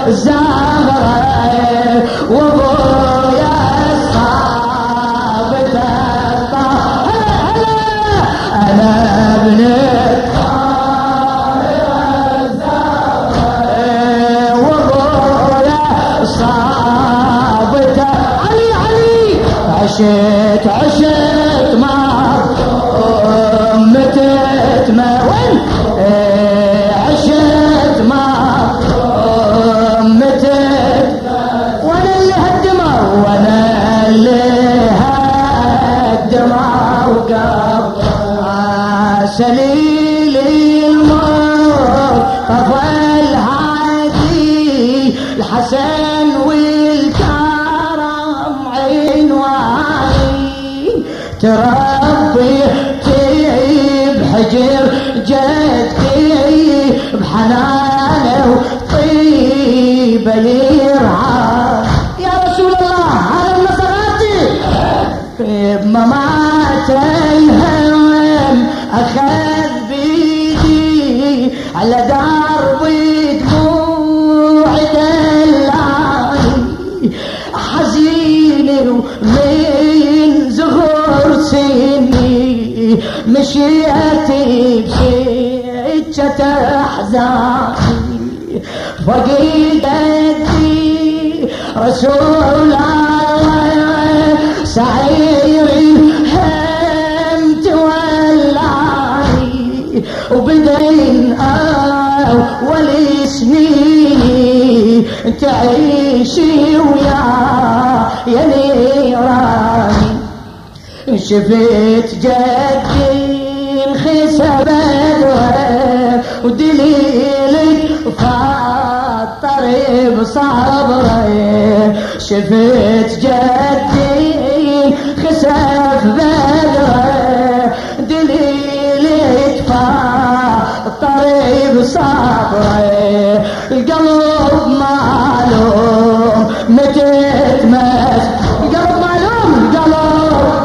الزهرة وابويا الصابت الطاهرة انا ابن الطاهرة الزهرة وابويا الصابت علي عشت ما متت ما وين عشت ما متت وانا اللي هالدمع وانا اللي هالدمع وقف سليل الموت طفى الهادي الحسن والكرم عنواني تربي بحجر جدي بحنانه وطيبه يرعى يا رسول الله هذا النصراتي بممات الهم اخذ بيدي على درب دموع دلاني حزين ومن زهور سني مشيتي بسكة أحزاني فقيدتي رسول الله سعيري هم تولاني وبدين أول سنيني تعيشي ويا يا نيراني شفت جدي انخسب ودليلك فاطر بصبره شفت جدي انخسف بدره دليلك فاطر بصبره القلب معلوم متت مس القلب معلوم القلب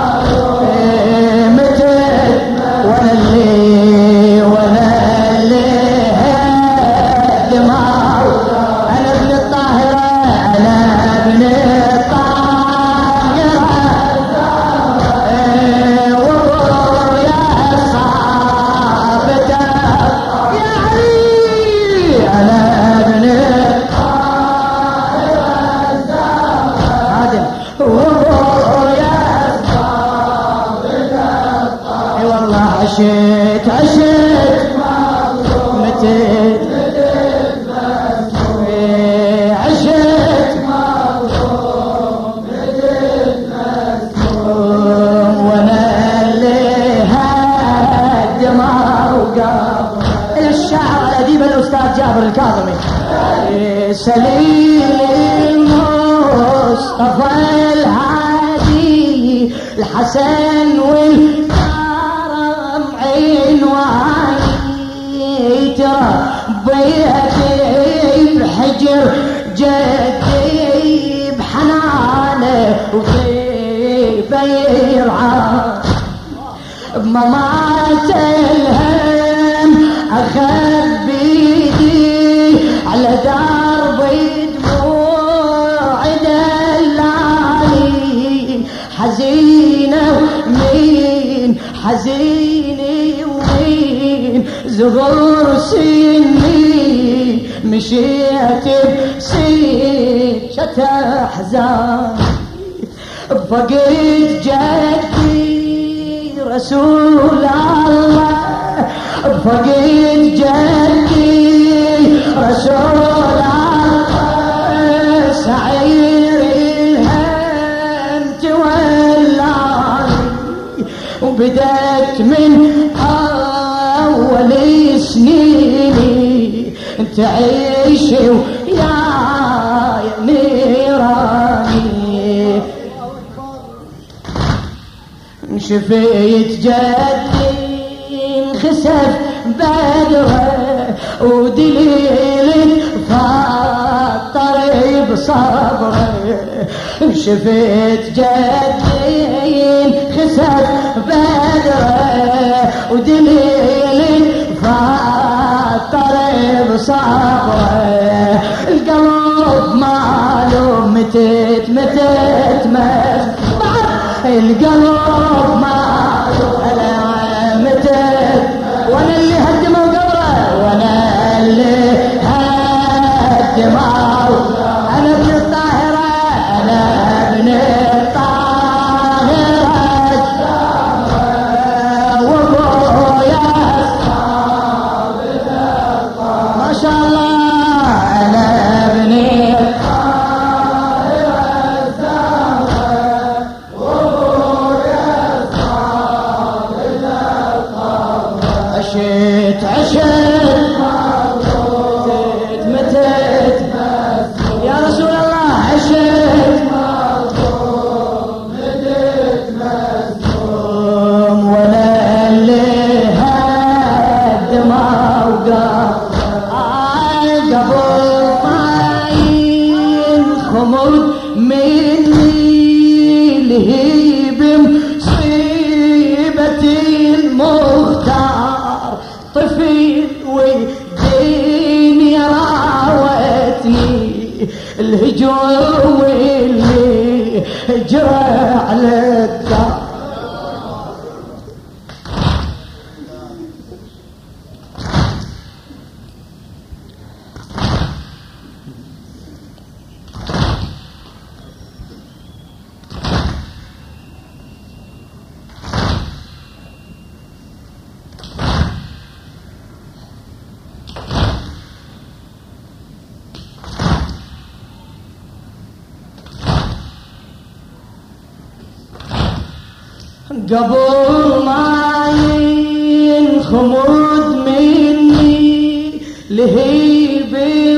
عشت متت عشت وانا اللي هالدمع وقف الى الشاعر الاديب الاستاذ جابر الكاظمي سليل المصطفى الهادي الحسن والكرم عنواني تربيتي بحجر جدي بحنانه وطيبه يرعى بممات الهم اخذ بيدي على درب دموع دلالي حزينه ومين حزيني ومين زغور سني مشيت بسكة احزان بفقد جدي رسول الله بفقد جدي رسول الله سعير الهم تولاني وبدأت من أول سنيني تعيش ويا نيراني شفيت جدي انخسف بدره ودليل فاطر بصبره شفيت جدي انخسف بدره ودليل فاطر بصبره القلب ماله متت القلب ماله أنا متت وانا اللي هدمه قبره وانا اللي هدمه انا ابن الطاهرة انا ابن الطاهرة وابويا ما شاء الله انا ابن عشت متت يا رسول الله عشت ولا اللي هدم وقال قبل ما ينخمر مني لهيب مصيبتي المختار طفل والدنيا راوتني الهجوم اللي جرى على الدار قبل ما ينخمد مني لهيب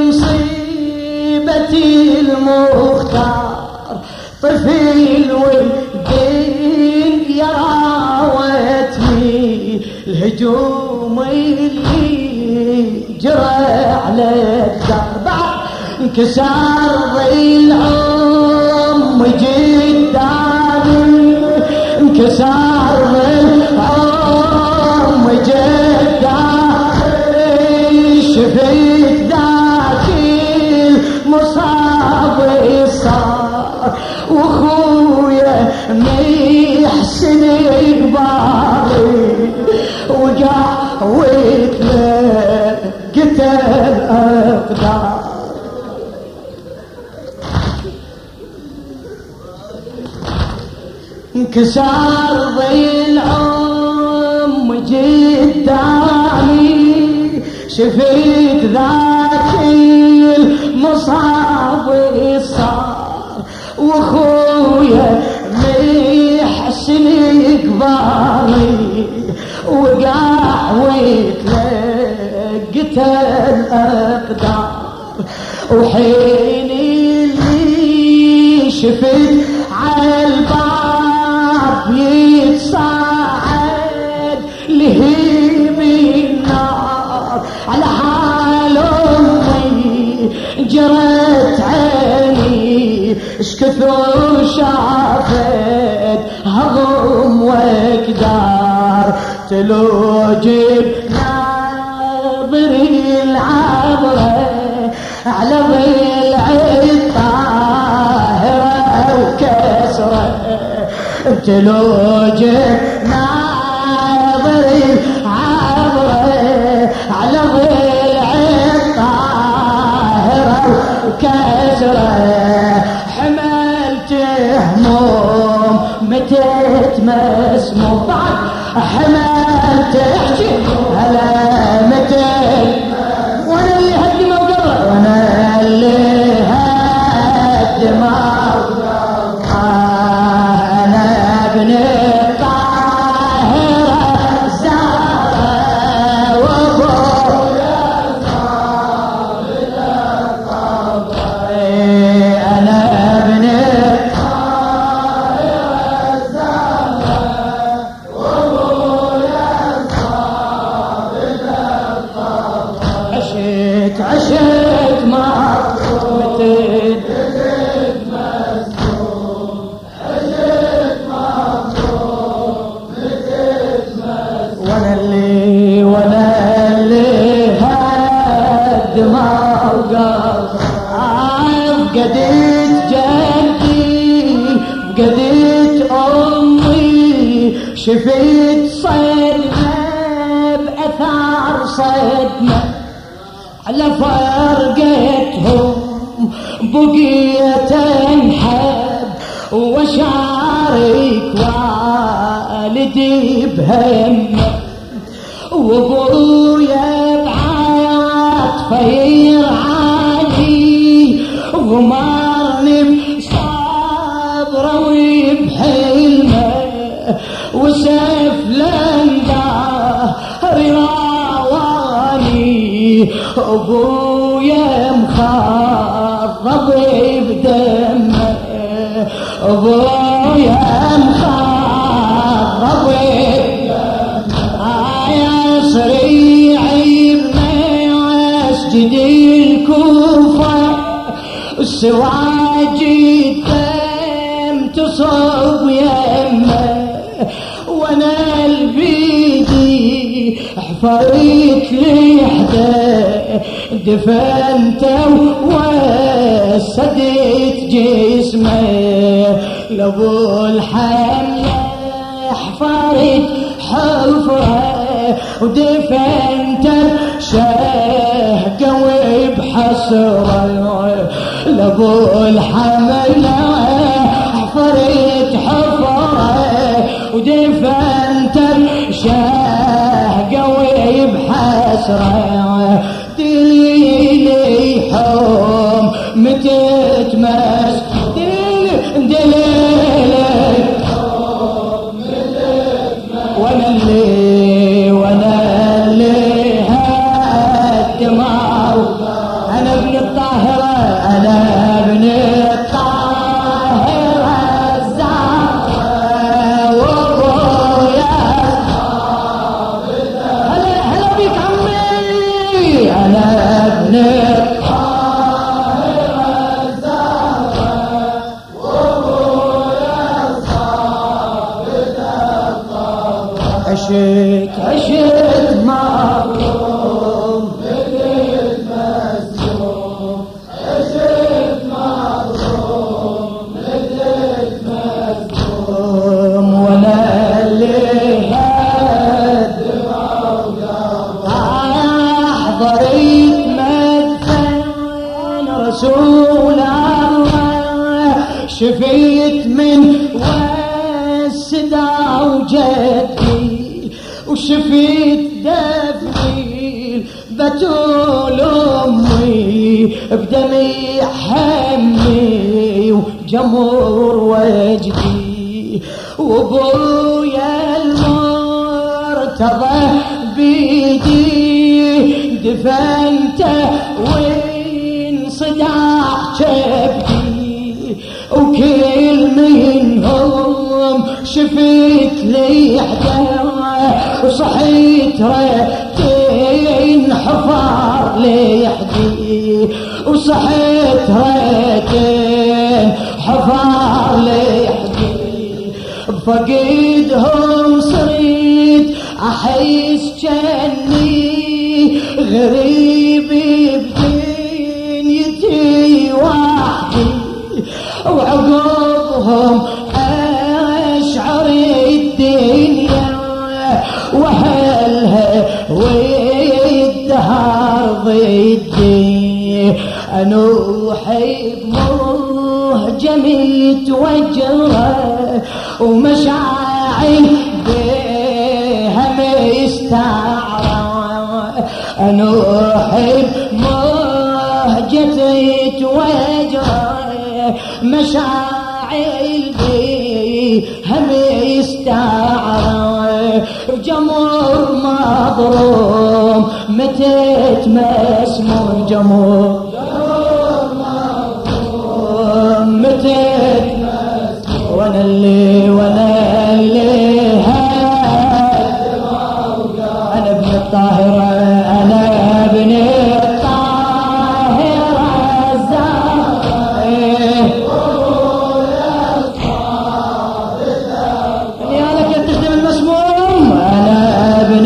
مصيبتي المختار طفل والدين يراوتني الهجوم اللي جرى على الدار بعد انكسر ضلعهم قدامي انكسر العم جداري شفيت ذاك المصاب صار واخويا محسن قباري وقع وقتل اقدار انكسر ضلعهم قدامي شفيت ذاك المصاب صار واخويا محسن قباري وقع وتلقت الاقدار وحين اللي شفت على الباب يتصاعد لهيب النار على حال امي جرت عيني اشكثر شافت هضم واقدار تلوجب ناظري العبره على ضلع الطاهره وكسره تلوجب ناظري العبره على ضلع الطاهره وكسره حملت هموم متت مسموم بعد حملت احكي هلا متت وانا اللي هدم وقبره وانا اللي هدم انا ابن الطاهره زاد صدمة على فرقتهم بقيت انحب وشارك والدي بهمه وابويا بعاطفه يرعاني وغمرني بصبره وبحلمه وسيف لنظهري راواني ابويا مخضب بدمه ابويا مخضب صريعي بمسجد الكوفة السواج الدم تصب يمه وانا البيدي حفرت لحده دفنته وسديت جسمه لابو الحمله حفرت حفره ودفنت شهقه وبحسره لابو الحمله حفرت حفره ودفنت شهقه وبحسره دليلي حوم متتمس دليلي حوم متتمس وانا اللي هالدمار انا ابن الطاهرة انا ابن الطاهرة الزهراء وابويا هلا بيك عمي انا ابن الطاهرة الزهراء وابويا صابت الطاهرة عشت مظلوم بديت مسجون عشت مظلوم بديت مسجون وانا اللي هدمه حضرت مدفن رسول الله شفيت من والسدا وجدي وشفيت دفني بتول امي بدمي حمي وجمر وجدي وابويا المرتضى بيدي دفنته وانصدع كبدي وكل منهم شفيت لي حدا وصحيت ريتين حفار لحدي وصحيت ريتين حفار لحدي بفقدهم صريت احس جني غريب بدنيتي وحدي وعقبهم اشعر الدنيا وهلها والدهر ضدي انوحي بمهجمة وجره ومشاعل بها مستعرة انوحي بمهجمة وجره مشاعل بها مستعرة جمر مضروم متت مسمور جمر مضروم متت مسمور وانا اللي انا ابن الطاهرة انا ابن الطاهرة الزهراء يا لك تخدم المسموم انا ابن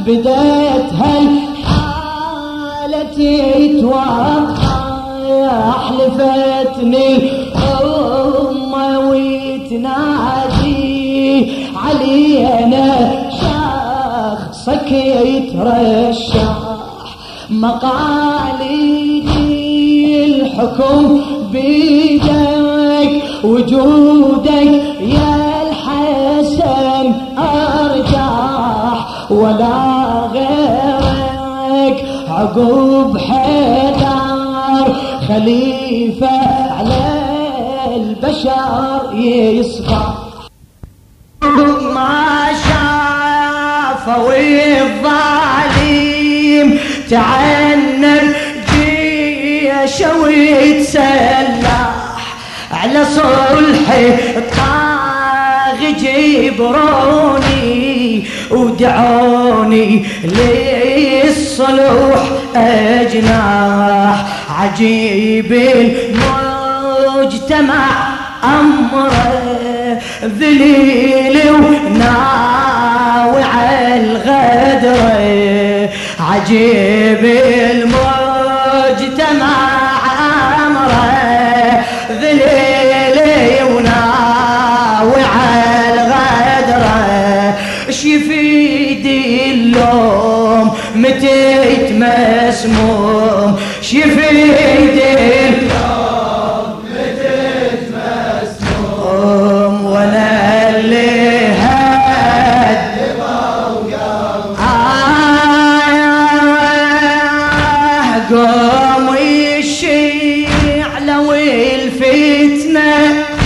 بدت هالحالة تتوقع، حلفتني أمه وتنادي علينا شخصك يترشح، مقاليدي الحكم بيدك، وجودك يا الحسن أرجح، ولا غيرك عقوب حيدر خليفة على البشر يصبح. ما شافوا الظالم تعنب جيشه ويتسلح، على صلح الطاغ جبروني ودعوني للصلح أجناح، عجيب المجتمع أمره ذليل وناوي على الغدر، عجيب المجتمع أمره ذليل وناوي على الغدر، شيفيد اللوم متى يتمسموم، شيفيد اللوم متى يتمسموم، وانا اللي قوم الشعلة والفتنة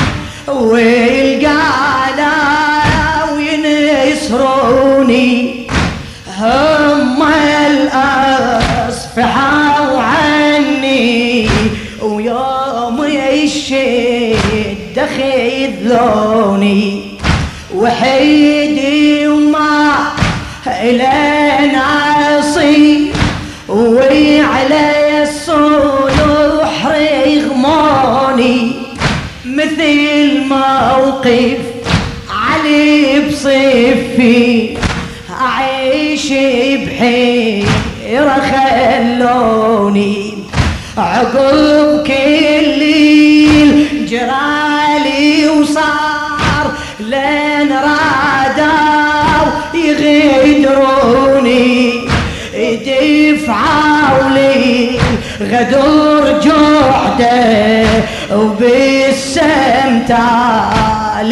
والقالة وينصروني، هم الأصفحوا عني، ويوم الشدة خذلوني، وحيدي وما إلى ناصي، وعلي الصلوح رغموني، مثل موقف علي بصفي، أعيش بحيرة خلوني، عقب كل الجرالي وصار لين رادوا يغدروني، دفعوا لي غدر جحده، وبالسمتال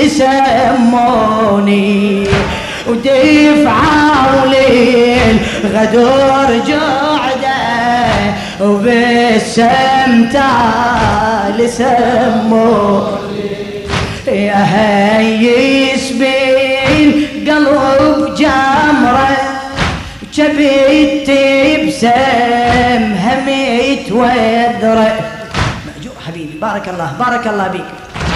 سموني، ودفعوا لي غدر جحده، وبالسمتال سموني، يا هيس بالقلب جمره، جبت بسم هميت وذره. مأجور حبيبي، بارك الله بارك الله بك.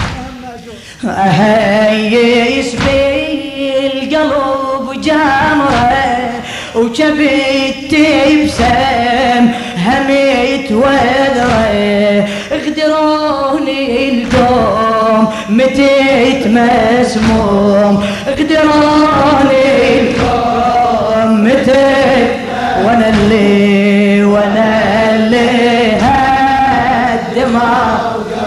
أهيس بالقلب جمره، وجبت بسم هميت وذره، اغدروني القوم متى يتمسموم، اغدروني القوم متى، وانا اللي هالدماء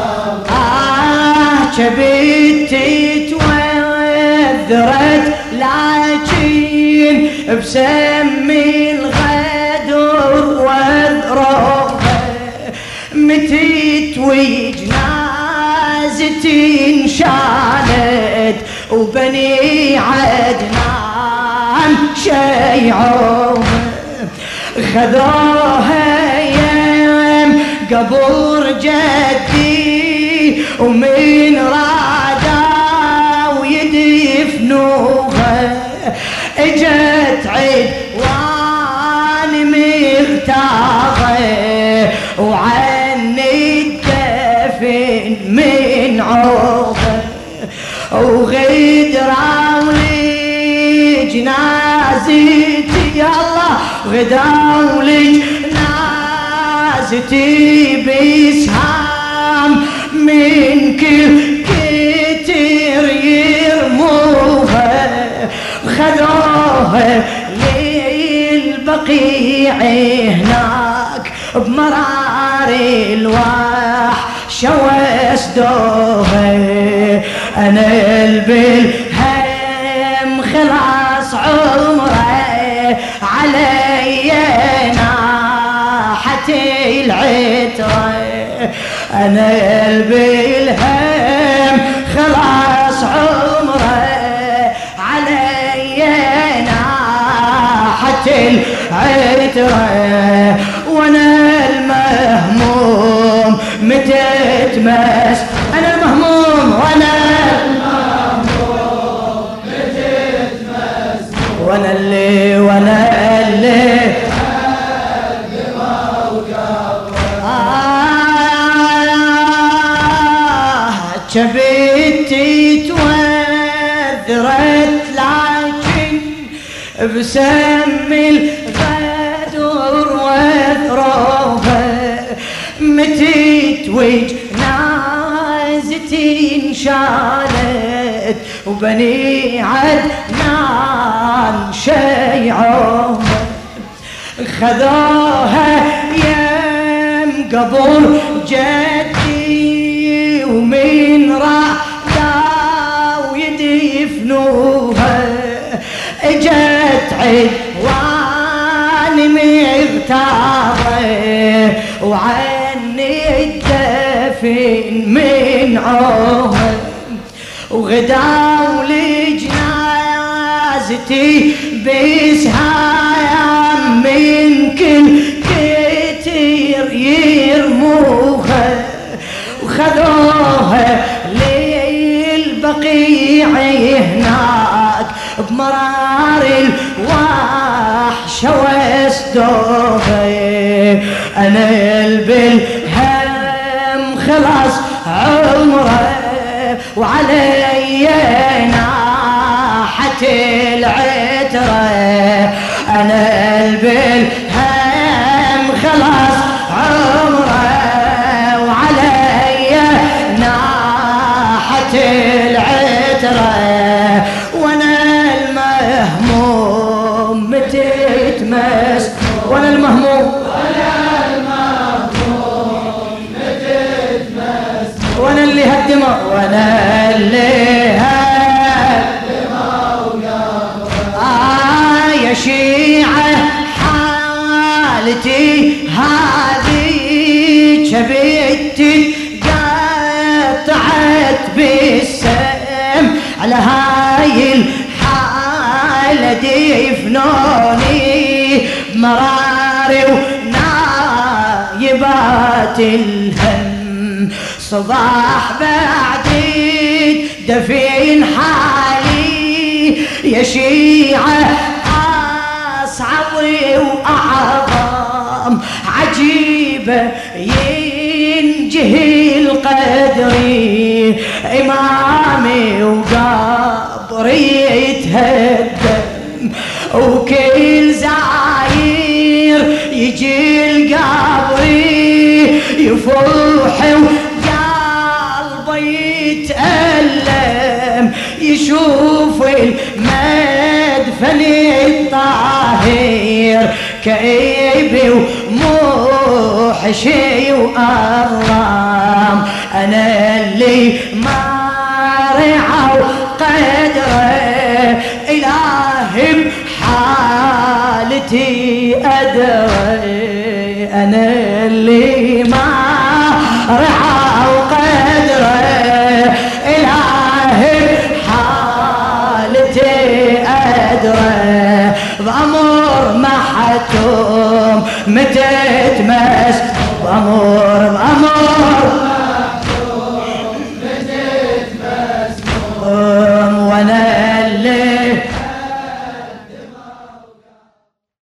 جبتي توذرت، لكن بسمي الغدر وذره، متيت وجنازتي انشالت، وبني عدنان شيعوه، خذوها يم قبر جدي، ومن رادوا يدفنوها، اجت عدوان مغتاغه، وعني الدفن من عوضه، وغدروا لي جنازتي، يا الله غدروا لي جنازتي بسهام، من كل كتير يرموها، خذوها لي البقيع هناك بمرار الوحش واسدوها. انا بالهم خلاص عمره علي ناحت العتره. انا بالهم خلاص عمره علي ناحت العتره. وانا المهموم متى تمس. انا المهموم وانا المهموم متى تمس. وانا اللي جبتي توذرت لكن بسم الغدر وذروها. متيت وجنازتي انشالت وبني عدنان شيعوها. خذوها يم قبر جدي ومن راحوا يدفنوها. اجت عدوان مغتابه وعني الدفن من عوها. وغداوا لجنازتي بسهام من كل كتير يرموها. وخذوها للبقيع هناك بمرار الوحش واسدوها. انا بالهم خلاص عمره وعلي ناحت العتره. انا بالهم خلاص عمره وعلي ناحت العتره. وانا المهموم متى تمس. وانا المهموم متى تمس. وانا اللي هدمه وانا اللي هدمه يا شيعة حالتي هذه شبيتي قطعت بالسم. على هاي الحالة دفنوني بمراري ونايبات الهم. صباح بعد دفين حالي يا شيعة أصعب وأعظم عجيبة ينجهي القدري. إمامي وقبري يتهدم وكل زاير يجي القبري يفوح وقلبه يتألم يشوف المدفن الطاهر كئيب وموحشي وأرام. أنا اللي ما رعوا قدره إلهي بحالتي أدري. أنا اللي ما رعوا قدره إلهي بحالتي أدري. بأمر محتوم متى تمس. بأمر